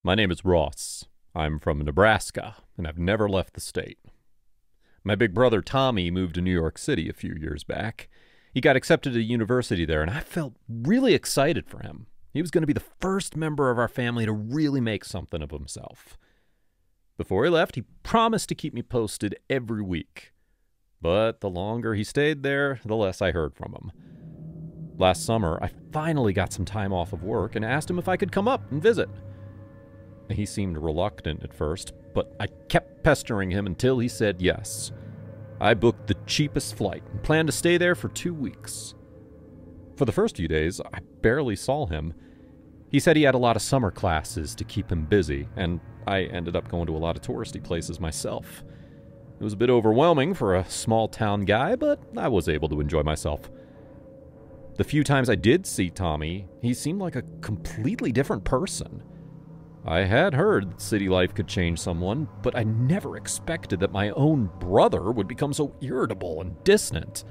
My name is Ross. I'm from Nebraska, and I've never left the state. My big brother Tommy moved to New York City a few years back. He got accepted to university there, and I felt really excited for him. He was going to be the first member of our family to really make something of himself. Before he left, he promised to keep me posted every week. But the longer he stayed there, the less I heard from him. Last summer, I finally got some time off of work and asked him if I could come up and visit. He seemed reluctant at first, but I kept pestering him until he said yes. I booked the cheapest flight and planned to stay there for 2 weeks. For the first few days, I barely saw him. He said he had a lot of summer classes to keep him busy, and I ended up going to a lot of touristy places myself. It was a bit overwhelming for a small-town guy, but I was able to enjoy myself. The few times I did see Tommy, he seemed like a completely different person. I had heard that city life could change someone, but I never expected that my own brother would become so irritable and distant.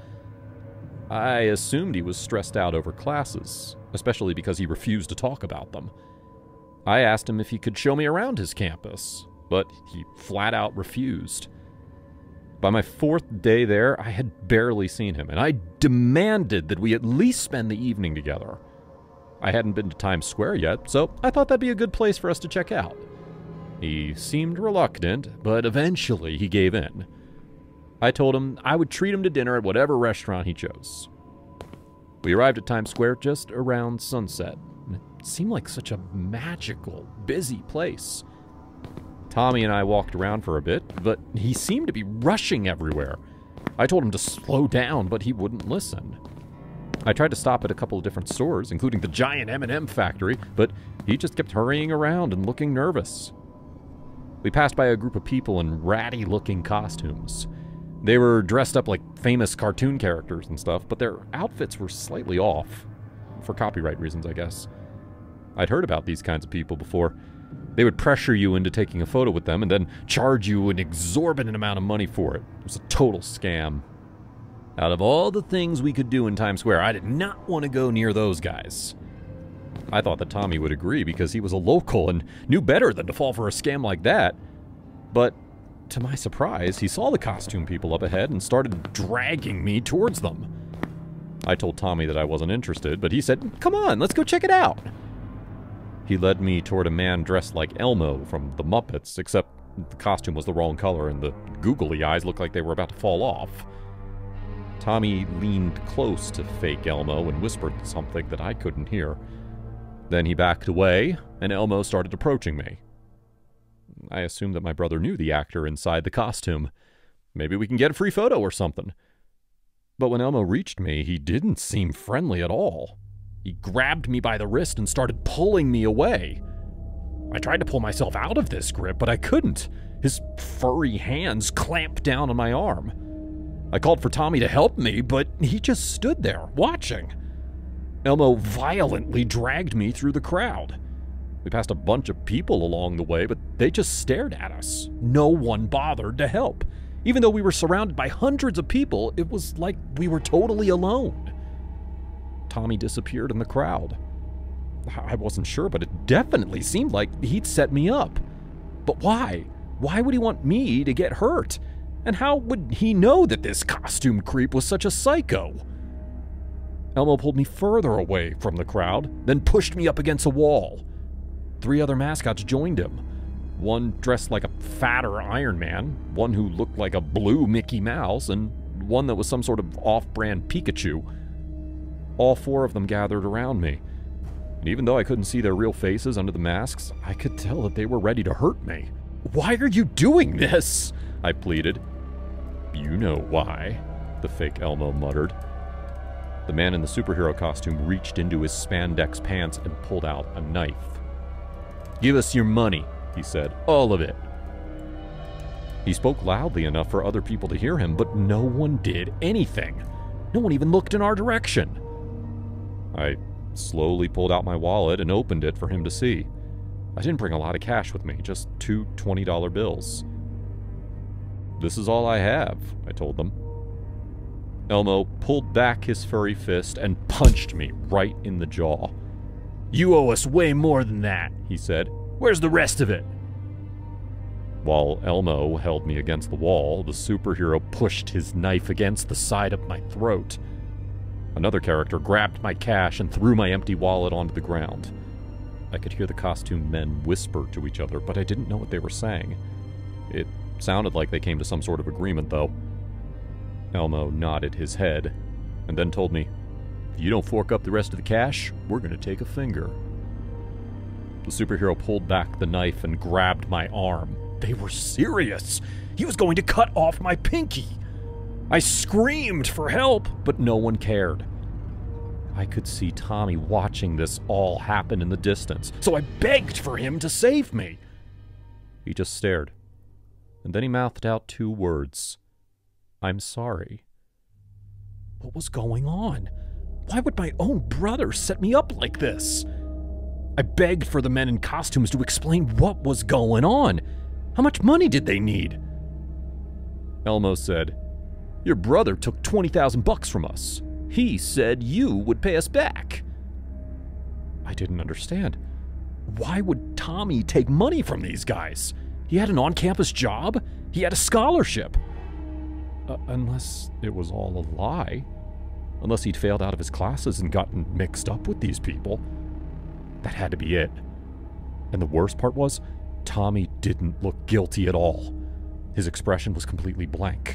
I assumed he was stressed out over classes, especially because he refused to talk about them. I asked him if he could show me around his campus, but he flat out refused. By my 4th day there, I had barely seen him, and I demanded that we at least spend the evening together. I hadn't been to Times Square yet, so I thought that'd be a good place for us to check out. He seemed reluctant, but eventually he gave in. I told him I would treat him to dinner at whatever restaurant he chose. We arrived at Times Square just around sunset, and it seemed like such a magical, busy place. Tommy and I walked around for a bit, but he seemed to be rushing everywhere. I told him to slow down, but he wouldn't listen. I tried to stop at a couple of different stores, including the giant M&M factory, but he just kept hurrying around and looking nervous. We passed by a group of people in ratty-looking costumes. They were dressed up like famous cartoon characters and stuff, but their outfits were slightly off. For copyright reasons, I guess. I'd heard about these kinds of people before. They would pressure you into taking a photo with them and then charge you an exorbitant amount of money for it. It was a total scam. Out of all the things we could do in Times Square, I did not want to go near those guys. I thought that Tommy would agree because he was a local and knew better than to fall for a scam like that. But to my surprise, he saw the costume people up ahead and started dragging me towards them. I told Tommy that I wasn't interested, but he said, "Come on, let's go check it out." He led me toward a man dressed like Elmo from the Muppets, except the costume was the wrong color and the googly eyes looked like they were about to fall off. Tommy leaned close to fake Elmo and whispered something that I couldn't hear. Then he backed away, and Elmo started approaching me. I assumed that my brother knew the actor inside the costume. Maybe we can get a free photo or something. But when Elmo reached me, he didn't seem friendly at all. He grabbed me by the wrist and started pulling me away. I tried to pull myself out of this grip, but I couldn't. His furry hands clamped down on my arm. I called for Tommy to help me, but he just stood there, watching. Elmo violently dragged me through the crowd. We passed a bunch of people along the way, but they just stared at us. No one bothered to help. Even though we were surrounded by hundreds of people, it was like we were totally alone. Tommy disappeared in the crowd. I wasn't sure, but it definitely seemed like he'd set me up. But why? Why would he want me to get hurt? And how would he know that this costume creep was such a psycho? Elmo pulled me further away from the crowd, then pushed me up against a wall. 3 other mascots joined him. One dressed like a fatter Iron Man, one who looked like a blue Mickey Mouse, and one that was some sort of off-brand Pikachu. All 4 of them gathered around me. And even though I couldn't see their real faces under the masks, I could tell that they were ready to hurt me. "Why are you doing this?" I pleaded. "You know why," the fake Elmo muttered. The man in the superhero costume reached into his spandex pants and pulled out a knife. "Give us your money," he said. "All of it." He spoke loudly enough for other people to hear him, but no one did anything. No one even looked in our direction. I slowly pulled out my wallet and opened it for him to see. I didn't bring a lot of cash with me, just 2 $20 bills. "This is all I have," I told them. Elmo pulled back his furry fist and punched me right in the jaw. "You owe us way more than that," he said. Where's the rest of it? While Elmo held me against the wall, the superhero pushed his knife against the side of my throat. Another character grabbed my cash and threw my empty wallet onto the ground. I could hear the costumed men whisper to each other, but I didn't know what they were saying. It sounded like they came to some sort of agreement, though. Elmo nodded his head, and then told me, "If you don't fork up the rest of the cash, we're going to take a finger." The superhero pulled back the knife and grabbed my arm. They were serious. He was going to cut off my pinky. I screamed for help, but no one cared. I could see Tommy watching this all happen in the distance, so I begged for him to save me. He just stared, and then he mouthed out 2 words. "I'm sorry." What was going on? Why would my own brother set me up like this? I begged for the men in costumes to explain what was going on. How much money did they need? Elmo said, "Your brother took $20,000 from us. He said you would pay us back." I didn't understand. Why would Tommy take money from these guys? He had an on-campus job. He had a scholarship. Unless it was all a lie. Unless he'd failed out of his classes and gotten mixed up with these people. That had to be it. And the worst part was, Tommy didn't look guilty at all. His expression was completely blank.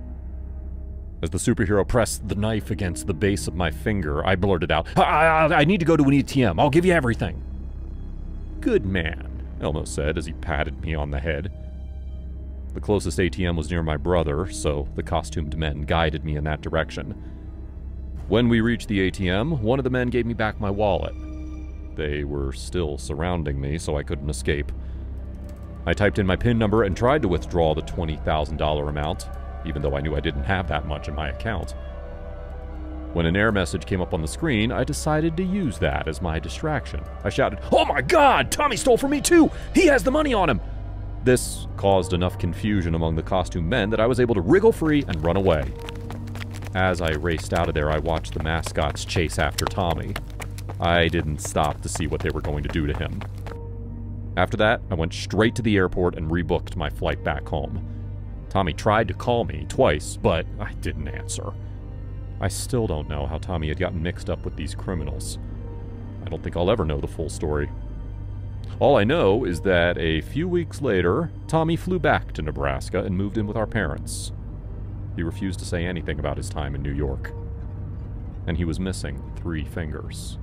As the superhero pressed the knife against the base of my finger, I blurted out, I need to go to an ATM. I'll give you everything." "Good man," Elmo said as he patted me on the head. The closest ATM was near my brother, so the costumed men guided me in that direction. When we reached the ATM, one of the men gave me back my wallet. They were still surrounding me, so I couldn't escape. I typed in my PIN number and tried to withdraw the $20,000 amount, even though I knew I didn't have that much in my account. When an error message came up on the screen, I decided to use that as my distraction. I shouted, "Oh my God! Tommy stole from me too! He has the money on him!" This caused enough confusion among the costumed men that I was able to wriggle free and run away. As I raced out of there, I watched the mascots chase after Tommy. I didn't stop to see what they were going to do to him. After that, I went straight to the airport and rebooked my flight back home. Tommy tried to call me twice, but I didn't answer. I still don't know how Tommy had gotten mixed up with these criminals. I don't think I'll ever know the full story. All I know is that a few weeks later, Tommy flew back to Nebraska and moved in with our parents. He refused to say anything about his time in New York. And he was missing 3 fingers.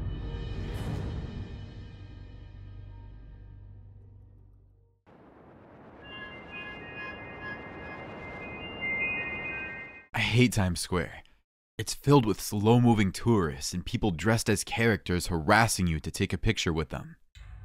I hate Times Square. It's filled with slow-moving tourists and people dressed as characters harassing you to take a picture with them.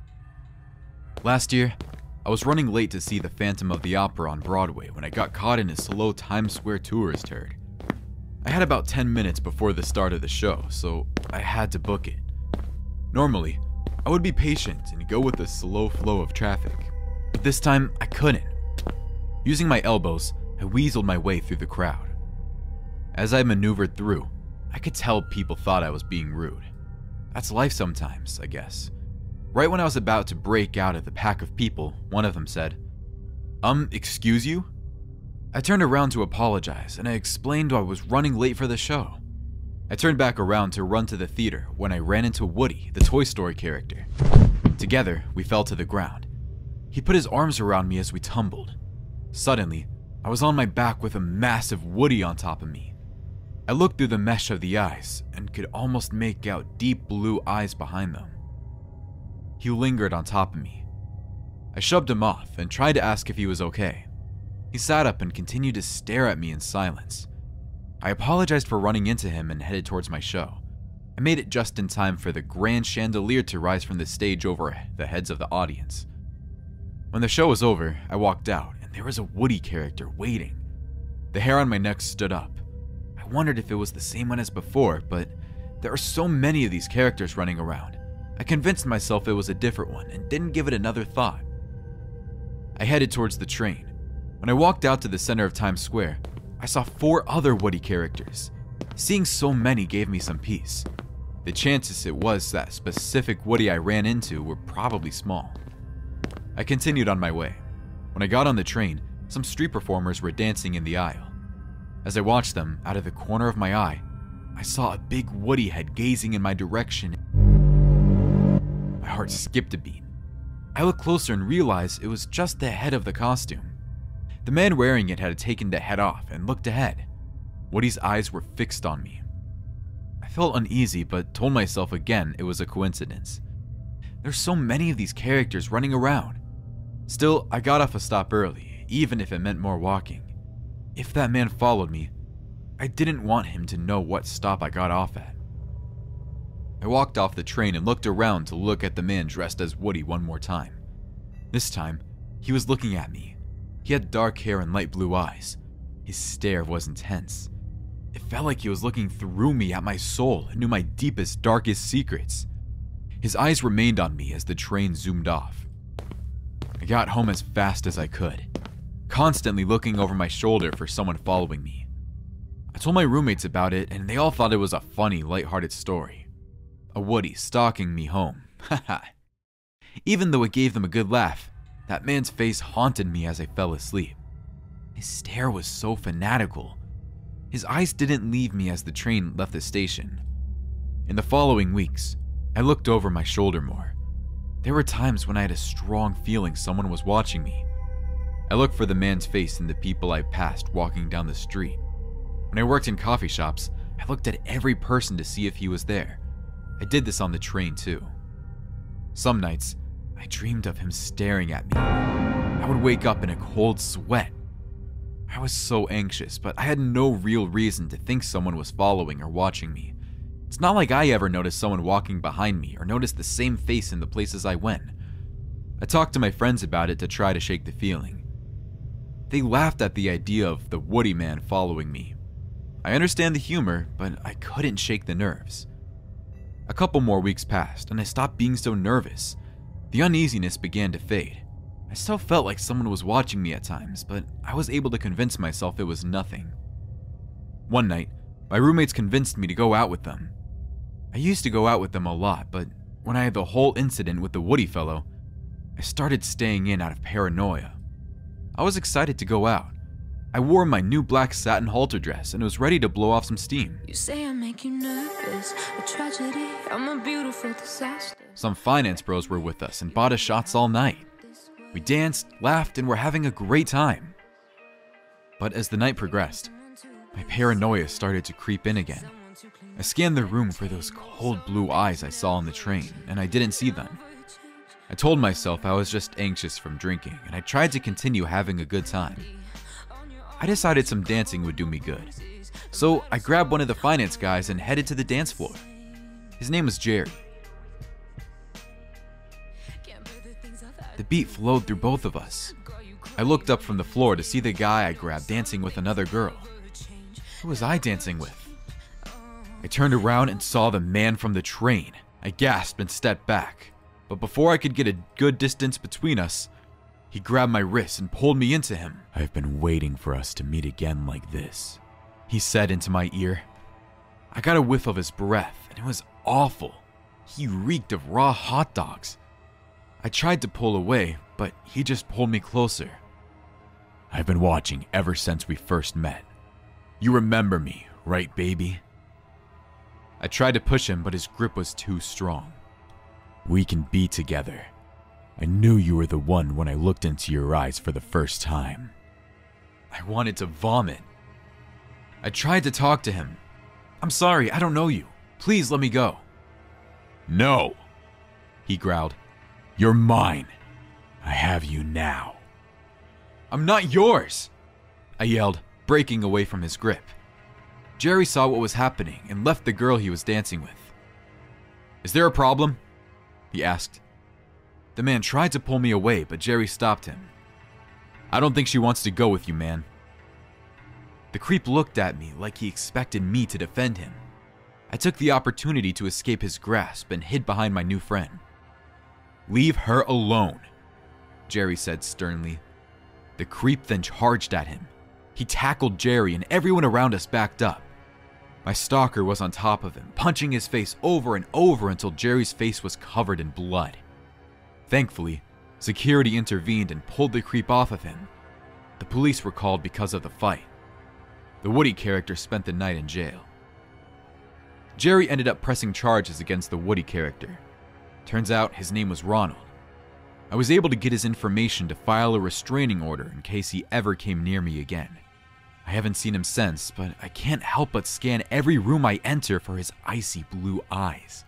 Last year, I was running late to see The Phantom of the Opera on Broadway when I got caught in a slow Times Square tourist herd. I had about 10 minutes before the start of the show, so I had to book it. Normally, I would be patient and go with the slow flow of traffic, but this time I couldn't. Using my elbows, I weaseled my way through the crowd. As I maneuvered through, I could tell people thought I was being rude. That's life sometimes, I guess. Right when I was about to break out of the pack of people, one of them said, excuse you?" I turned around to apologize, and I explained I was running late for the show. I turned back around to run to the theater when I ran into Woody, the Toy Story character. Together, we fell to the ground. He put his arms around me as we tumbled. Suddenly, I was on my back with a massive Woody on top of me. I looked through the mesh of the eyes and could almost make out deep blue eyes behind them. He lingered on top of me. I shoved him off and tried to ask if he was okay. He sat up and continued to stare at me in silence. I apologized for running into him and headed towards my show. I made it just in time for the grand chandelier to rise from the stage over the heads of the audience. When the show was over, I walked out and there was a Woody character waiting. The hair on my neck stood up. I wondered if it was the same one as before, but there are so many of these characters running around. I convinced myself it was a different one and didn't give it another thought. I headed towards the train. When I walked out to the center of Times Square, I saw 4 other Woody characters. Seeing so many gave me some peace. The chances it was that specific Woody I ran into were probably small. I continued on my way. When I got on the train, some street performers were dancing in the aisle. As I watched them, out of the corner of my eye, I saw a big Woody head gazing in my direction. My heart skipped a beat. I looked closer and realized it was just the head of the costume. The man wearing it had taken the head off and looked ahead. Woody's eyes were fixed on me. I felt uneasy, but told myself again it was a coincidence. There's so many of these characters running around. Still, I got off a stop early, even if it meant more walking. If that man followed me, I didn't want him to know what stop I got off at. I walked off the train and looked around to look at the man dressed as Woody one more time. This time, he was looking at me. He had dark hair and light blue eyes. His stare was intense. It felt like he was looking through me at my soul and knew my deepest, darkest secrets. His eyes remained on me as the train zoomed off. I got home as fast as I could, constantly looking over my shoulder for someone following me. I told my roommates about it, and they all thought it was a funny, lighthearted story. A Woody stalking me home. Haha. Even though it gave them a good laugh, that man's face haunted me as I fell asleep. His stare was so fanatical. His eyes didn't leave me as the train left the station. In the following weeks, I looked over my shoulder more. There were times when I had a strong feeling someone was watching me. I looked for the man's face in the people I passed walking down the street. When I worked in coffee shops, I looked at every person to see if he was there. I did this on the train too. Some nights, I dreamed of him staring at me. I would wake up in a cold sweat. I was so anxious, but I had no real reason to think someone was following or watching me. It's not like I ever noticed someone walking behind me or noticed the same face in the places I went. I talked to my friends about it to try to shake the feeling. They laughed at the idea of the Woody man following me. I understand the humor, but I couldn't shake the nerves. A couple more weeks passed, and I stopped being so nervous. The uneasiness began to fade. I still felt like someone was watching me at times, but I was able to convince myself it was nothing. One night, my roommates convinced me to go out with them. I used to go out with them a lot, but when I had the whole incident with the Woody fellow, I started staying in out of paranoia. I was excited to go out. I wore my new black satin halter dress and was ready to blow off some steam. You say I make you nervous, a tragedy, I'm a beautiful disaster. Some finance bros were with us and bought us shots all night. We danced, laughed, and were having a great time. But as the night progressed, my paranoia started to creep in again. I scanned the room for those cold blue eyes I saw on the train, and I didn't see them. I told myself I was just anxious from drinking, and I tried to continue having a good time. I decided some dancing would do me good. So I grabbed one of the finance guys and headed to the dance floor. His name was Jerry. The beat flowed through both of us. I looked up from the floor to see the guy I grabbed dancing with another girl. Who was I dancing with? I turned around and saw the man from the train. I gasped and stepped back. But before I could get a good distance between us, he grabbed my wrist and pulled me into him. "I've been waiting for us to meet again like this," he said into my ear. I got a whiff of his breath, and it was awful. He reeked of raw hot dogs. I tried to pull away, but he just pulled me closer. "I've been watching ever since we first met. You remember me, right, baby?" I tried to push him, but his grip was too strong. "We can be together. I knew you were the one when I looked into your eyes for the first time." I wanted to vomit. I tried to talk to him. "I'm sorry, I don't know you. Please let me go." "No," he growled. "You're mine. I have you now." "I'm not yours," I yelled, breaking away from his grip. Jerry saw what was happening and left the girl he was dancing with. "Is there a problem?" he asked. The man tried to pull me away, but Jerry stopped him. "I don't think she wants to go with you, man." The creep looked at me like he expected me to defend him. I took the opportunity to escape his grasp and hid behind my new friend. "Leave her alone," Jerry said sternly. The creep then charged at him. He tackled Jerry and everyone around us backed up. My stalker was on top of him, punching his face over and over until Jerry's face was covered in blood. Thankfully, Security intervened and pulled the creep off of him. The police were called because of the fight. The Woody character spent the night in jail. Jerry ended up pressing charges against the Woody character. Turns out his name was Ronald. I was able to get his information to file a restraining order in case he ever came near me again. I haven't seen him since, but I can't help but scan every room I enter for his icy blue eyes.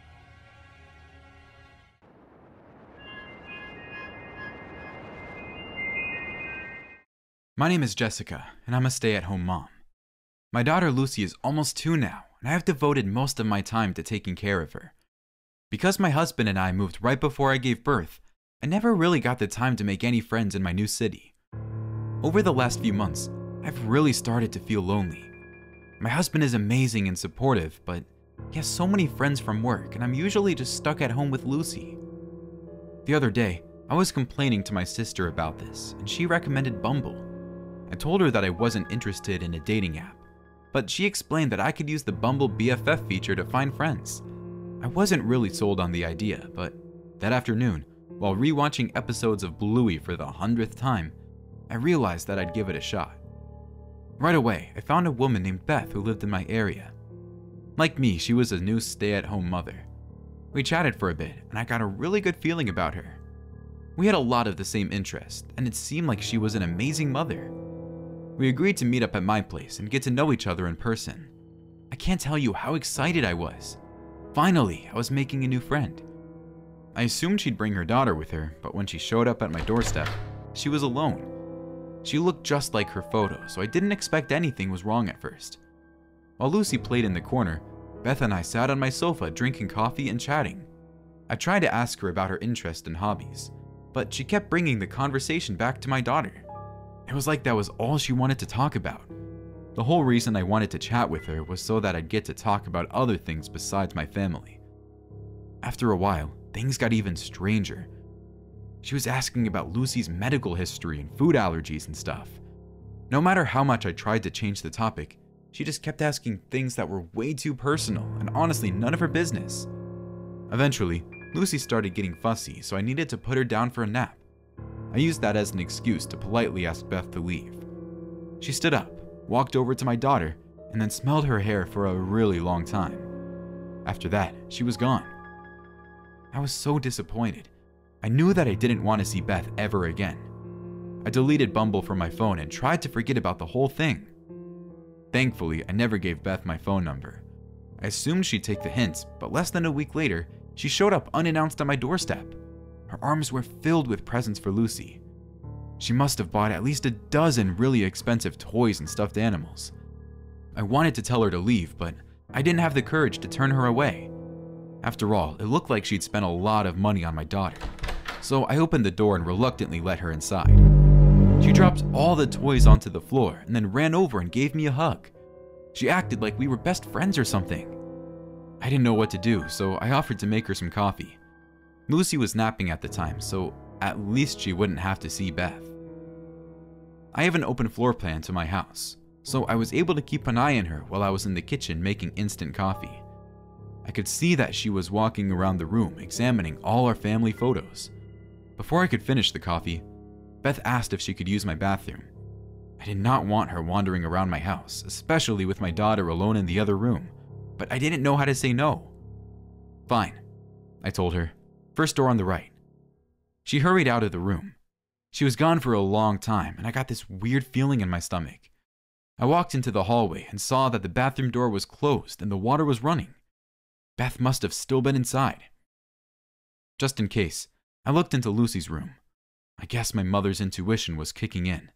My name is Jessica, and I'm a stay-at-home mom. My daughter Lucy is almost 2 now, and I have devoted most of my time to taking care of her. Because my husband and I moved right before I gave birth, I never really got the time to make any friends in my new city. Over the last few months, I've really started to feel lonely. My husband is amazing and supportive, but he has so many friends from work, and I'm usually just stuck at home with Lucy. The other day, I was complaining to my sister about this, and she recommended Bumble. I told her that I wasn't interested in a dating app, but she explained that I could use the Bumble BFF feature to find friends. I wasn't really sold on the idea, but that afternoon, while rewatching episodes of Bluey for the 100th time, I realized that I'd give it a shot. Right away, I found a woman named Beth who lived in my area. Like me, she was a new stay-at-home mother. We chatted for a bit, and I got a really good feeling about her. We had a lot of the same interests, and it seemed like she was an amazing mother. We agreed to meet up at my place and get to know each other in person. I can't tell you how excited I was. Finally, I was making a new friend. I assumed she'd bring her daughter with her, but when she showed up at my doorstep, she was alone. She looked just like her photo, so I didn't expect anything was wrong at first. While Lucy played in the corner, Beth and I sat on my sofa drinking coffee and chatting. I tried to ask her about her interest and hobbies, but she kept bringing the conversation back to my daughter. It was like that was all she wanted to talk about. The whole reason I wanted to chat with her was so that I'd get to talk about other things besides my family. After a while, things got even stranger. She was asking about Lucy's medical history and food allergies and stuff. No matter how much I tried to change the topic, she just kept asking things that were way too personal and honestly none of her business. Eventually, Lucy started getting fussy, so I needed to put her down for a nap. I used that as an excuse to politely ask Beth to leave. She stood up, walked over to my daughter, and then smelled her hair for a really long time. After that, she was gone. I was so disappointed. I knew that I didn't want to see Beth ever again. I deleted Bumble from my phone and tried to forget about the whole thing. Thankfully, I never gave Beth my phone number. I assumed she'd take the hint, but less than a week later, she showed up unannounced on my doorstep. Her arms were filled with presents for Lucy. She must have bought at least a dozen really expensive toys and stuffed animals. I wanted to tell her to leave, but I didn't have the courage to turn her away. After all, it looked like she'd spent a lot of money on my daughter, so I opened the door and reluctantly let her inside. She dropped all the toys onto the floor and then ran over and gave me a hug. She acted like we were best friends or something. I didn't know what to do, so I offered to make her some coffee. Lucy was napping at the time, so at least she wouldn't have to see Beth. I have an open floor plan to my house, so I was able to keep an eye on her while I was in the kitchen making instant coffee. I could see that she was walking around the room examining all our family photos. Before I could finish the coffee, Beth asked if she could use my bathroom. I did not want her wandering around my house, especially with my daughter alone in the other room, but I didn't know how to say no. Fine, I told her. First door on the right. She hurried out of the room. She was gone for a long time, and I got this weird feeling in my stomach. I walked into the hallway and saw that the bathroom door was closed and the water was running. Beth must have still been inside. Just in case, I looked into Lucy's room. I guess my mother's intuition was kicking in.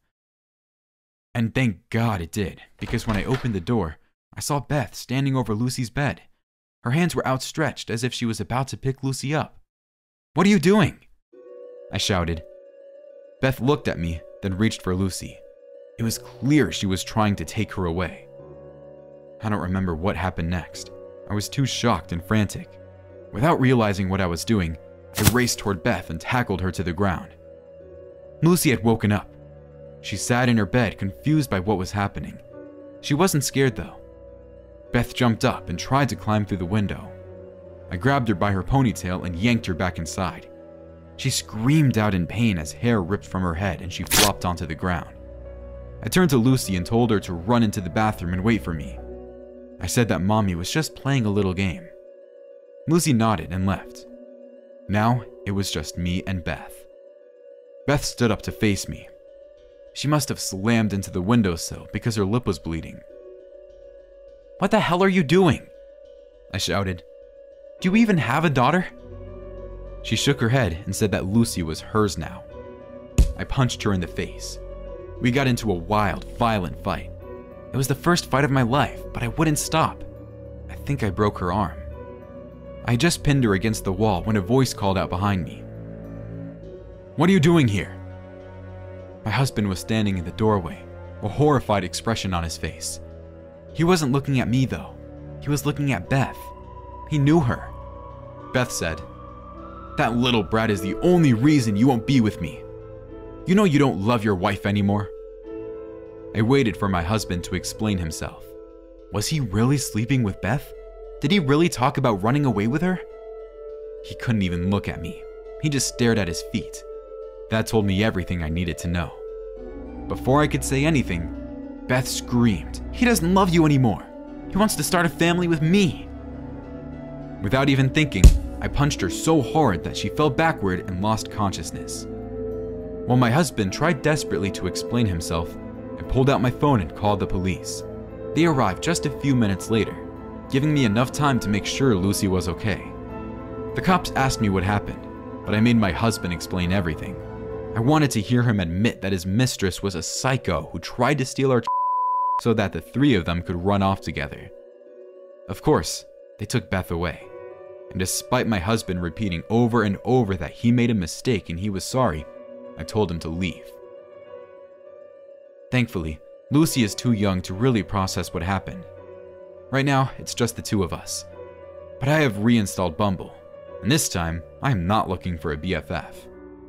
And thank God it did, because when I opened the door, I saw Beth standing over Lucy's bed. Her hands were outstretched as if she was about to pick Lucy up. "What are you doing?" I shouted. Beth looked at me, then reached for Lucy. It was clear she was trying to take her away. I don't remember what happened next. I was too shocked and frantic. Without realizing what I was doing, I raced toward Beth and tackled her to the ground. Lucy had woken up. She sat in her bed, confused by what was happening. She wasn't scared though. Beth jumped up and tried to climb through the window. I grabbed her by her ponytail and yanked her back inside. She screamed out in pain as hair ripped from her head and she flopped onto the ground. I turned to Lucy and told her to run into the bathroom and wait for me. I said that Mommy was just playing a little game. Lucy nodded and left. Now it was just me and Beth. Beth stood up to face me. She must have slammed into the windowsill because her lip was bleeding. "What the hell are you doing?" I shouted. "Do you even have a daughter?" She shook her head and said that Lucy was hers now. I punched her in the face. We got into a wild, violent fight. It was the first fight of my life, but I wouldn't stop. I think I broke her arm. I just pinned her against the wall when a voice called out behind me. "What are you doing here?" My husband was standing in the doorway, a horrified expression on his face. He wasn't looking at me though. He was looking at Beth. He knew her. Beth said, "That little brat is the only reason you won't be with me. You know you don't love your wife anymore." I waited for my husband to explain himself. Was he really sleeping with Beth? Did he really talk about running away with her? He couldn't even look at me. He just stared at his feet. That told me everything I needed to know. Before I could say anything, Beth screamed, "He doesn't love you anymore. He wants to start a family with me." Without even thinking, I punched her so hard that she fell backward and lost consciousness. While my husband tried desperately to explain himself, I pulled out my phone and called the police. They arrived just a few minutes later, giving me enough time to make sure Lucy was okay. The cops asked me what happened, but I made my husband explain everything. I wanted to hear him admit that his mistress was a psycho who tried to steal our so that the three of them could run off together. Of course, they took Beth away. And despite my husband repeating over and over that he made a mistake and he was sorry, I told him to leave. Thankfully, Lucy is too young to really process what happened. Right now, it's just the two of us. But I have reinstalled Bumble, and this time, I am not looking for a BFF.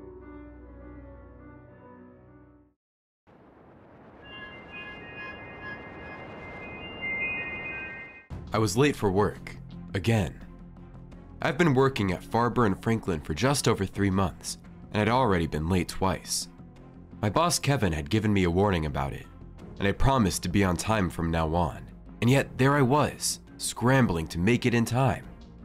I was late for work, again. I've been working at Farber and Franklin for just over 3 months, and I'd already been late twice. My boss Kevin had given me a warning about it, and I promised to be on time from now on, and yet there I was, scrambling to make it in time.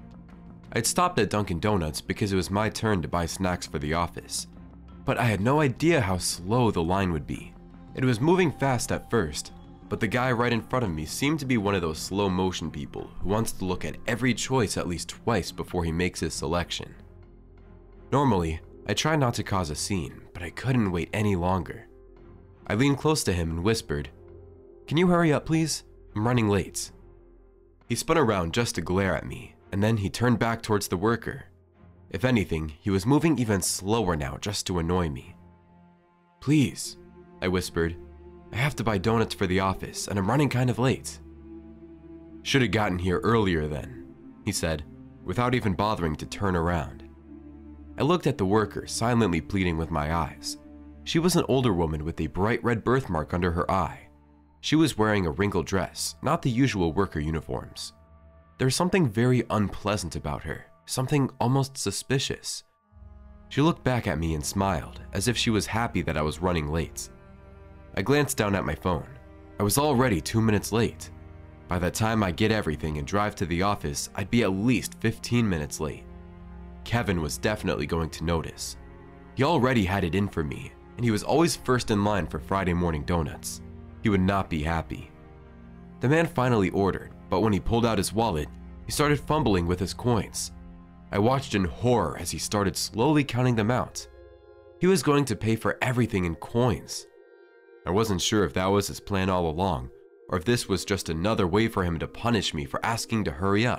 I'd stopped at Dunkin' Donuts because it was my turn to buy snacks for the office, but I had no idea how slow the line would be. It was moving fast at first, but the guy right in front of me seemed to be one of those slow motion people who wants to look at every choice at least twice before he makes his selection. Normally, I try not to cause a scene, but I couldn't wait any longer. I leaned close to him and whispered, "Can you hurry up, please? I'm running late." He spun around just to glare at me, and then he turned back towards the worker. If anything, he was moving even slower now just to annoy me. "Please," I whispered. "I have to buy donuts for the office, and I'm running kind of late." "Should have gotten here earlier then," he said, without even bothering to turn around. I looked at the worker, silently pleading with my eyes. She was an older woman with a bright red birthmark under her eye. She was wearing a wrinkled dress, not the usual worker uniforms. There was something very unpleasant about her, something almost suspicious. She looked back at me and smiled, as if she was happy that I was running late. I glanced down at my phone. I was already 2 minutes late. By the time I get everything and drive to the office, I'd be at least 15 minutes late. Kevin was definitely going to notice. He already had it in for me, and he was always first in line for Friday morning donuts. He would not be happy. The man finally ordered, but when he pulled out his wallet, he started fumbling with his coins. I watched in horror as he started slowly counting them out. He was going to pay for everything in coins. I wasn't sure if that was his plan all along, or if this was just another way for him to punish me for asking to hurry up.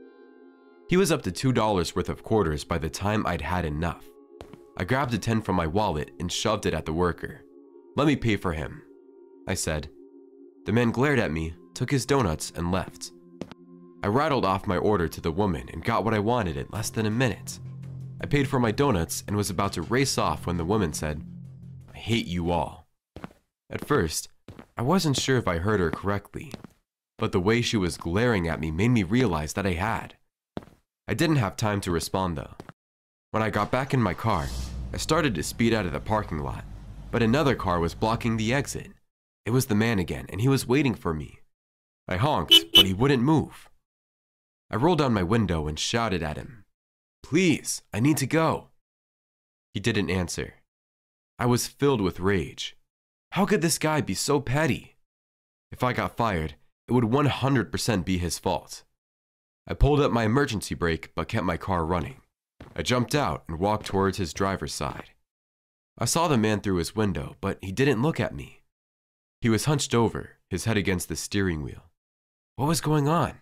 He was up to $2 worth of quarters by the time I'd had enough. I grabbed a 10 from my wallet and shoved it at the worker. "Let me pay for him," I said. The man glared at me, took his donuts, and left. I rattled off my order to the woman and got what I wanted in less than a minute. I paid for my donuts and was about to race off when the woman said, "I hate you all." At first, I wasn't sure if I heard her correctly, but the way she was glaring at me made me realize that I had. I didn't have time to respond though. When I got back in my car, I started to speed out of the parking lot, but another car was blocking the exit. It was the man again, and he was waiting for me. I honked, but he wouldn't move. I rolled down my window and shouted at him, "Please, I need to go." He didn't answer. I was filled with rage. How could this guy be so petty? If I got fired, it would 100% be his fault. I pulled up my emergency brake but kept my car running. I jumped out and walked towards his driver's side. I saw the man through his window, but he didn't look at me. He was hunched over, his head against the steering wheel. What was going on?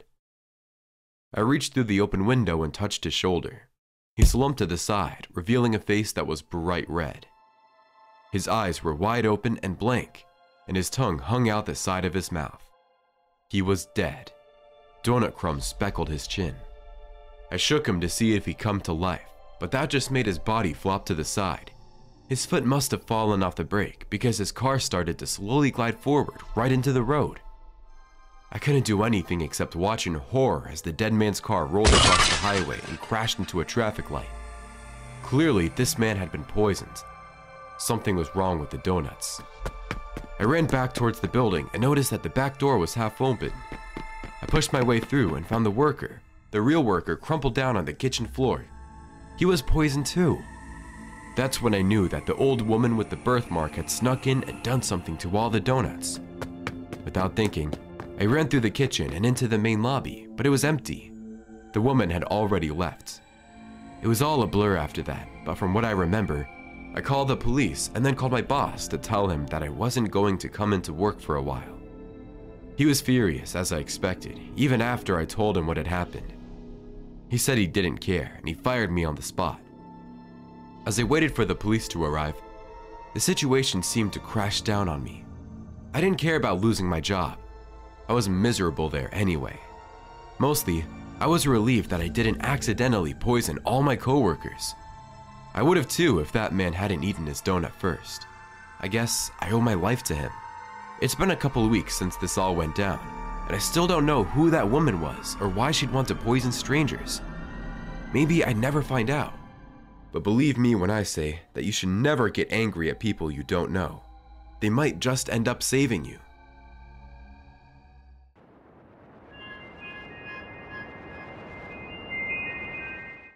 I reached through the open window and touched his shoulder. He slumped to the side, revealing a face that was bright red. His eyes were wide open and blank, and his tongue hung out the side of his mouth. He was dead. Donut crumbs speckled his chin. I shook him to see if he'd come to life, but that just made his body flop to the side. His foot must have fallen off the brake because his car started to slowly glide forward right into the road. I couldn't do anything except watch in horror as the dead man's car rolled across the highway and crashed into a traffic light. Clearly, this man had been poisoned. Something was wrong with the donuts. I ran back towards the building and noticed that the back door was half open. I pushed my way through and found the real worker, crumpled down on the kitchen floor. He was poisoned too. That's when I knew that the old woman with the birthmark had snuck in and done something to all the donuts. Without thinking, I ran through the kitchen and into the main lobby, but it was empty. The woman had already left. It was all a blur after that, but from what I remember, I called the police and then called my boss to tell him that I wasn't going to come into work for a while. He was furious, as I expected, even after I told him what had happened. He said he didn't care, and he fired me on the spot. As I waited for the police to arrive, the situation seemed to crash down on me. I didn't care about losing my job. I was miserable there anyway. Mostly, I was relieved that I didn't accidentally poison all my coworkers. I would have too if that man hadn't eaten his donut first. I guess I owe my life to him. It's been a couple of weeks since this all went down, and I still don't know who that woman was or why she'd want to poison strangers. Maybe I'd never find out. But believe me when I say that you should never get angry at people you don't know. They might just end up saving you.